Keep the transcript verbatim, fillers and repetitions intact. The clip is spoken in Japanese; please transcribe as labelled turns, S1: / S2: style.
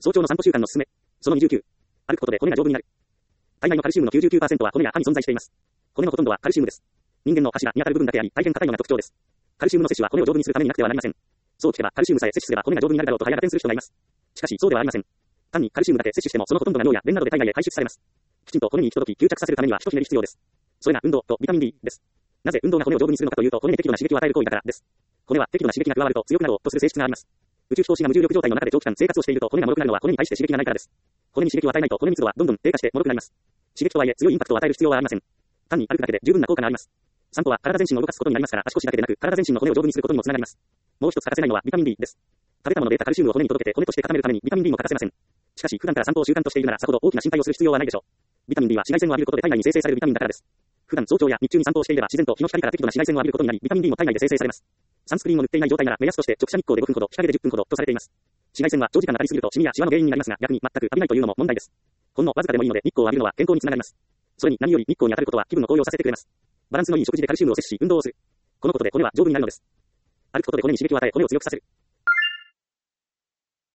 S1: 早朝の散歩習慣のすすめ。そのにじゅうきゅう。歩くことで骨が丈夫になる。体内のカルシウムの きゅうじゅうきゅうパーセント は骨や歯に存在しています。骨のほとんどはカルシウムです。人間の柱に当たる部分だけあり、大変硬いのが特徴です。カルシウムの摂取は骨を丈夫にするためになくてはなりません。そう聞けばカルシウムさえ摂取すれば骨が丈夫になるだろうと早合点する人がいます。しかしそうではありません。単にカルシウムだけ摂取してもそのほとんどが脳や便などで体内へ排出されます。きちんと骨に行き届き吸着させるためには一ひねり必要です。それが運動とビタミン D です。なぜ運動が骨を丈夫にするのかというと、骨に適度な刺激を与える行為だからです。骨は適度な刺激が加わると強くなろうとする性質があります。宇宙飛行士が無重力状態の中で長期間生活をしていると骨が脆くなるのは骨に対して刺激がないからです。骨に刺激を与えないと骨密度はどんどん低下して脆くなります。刺激とはいえ強いインパクトを与える必要はありません。単に歩くだけで十分な効果があります。散歩は体全身を動かすことになりますから、足腰だけでなく体全身の骨を丈夫にすることにもつながります。もう一つ欠かせないのはビタミン D です。食べたもので得たカルシウムを骨に届けて骨として固めるためにビタミン D も欠かせません。しかし普段から散歩を習慣としているならさほど大きな心配をする必要はないでしょう。ビタミン D は紫外線を浴びることで体内に生成されるビタミンだからです。普段早朝や日中に散歩をしていれば自然と日の光から適度な紫外線を浴びることになり、ビタミン D も体内で生成されます。サンスクリーンを塗っていない状態なら目安として直射日光でごふんほど、日陰でじゅっぷんほどとされています。紫外線は長時間当たりすぎるとシミやシワの原因になりますが、逆に全く浴びないというのも問題です。ほんのわずかでもいいので日光を浴びるのは健康につながります。それに何より日光に当たることは気分を高揚させてくれます。バランスのいい食事でカルシウムを摂取し運動をする。このことで骨は丈夫になるのです。歩くことで骨に刺激を与え骨を強くさせる。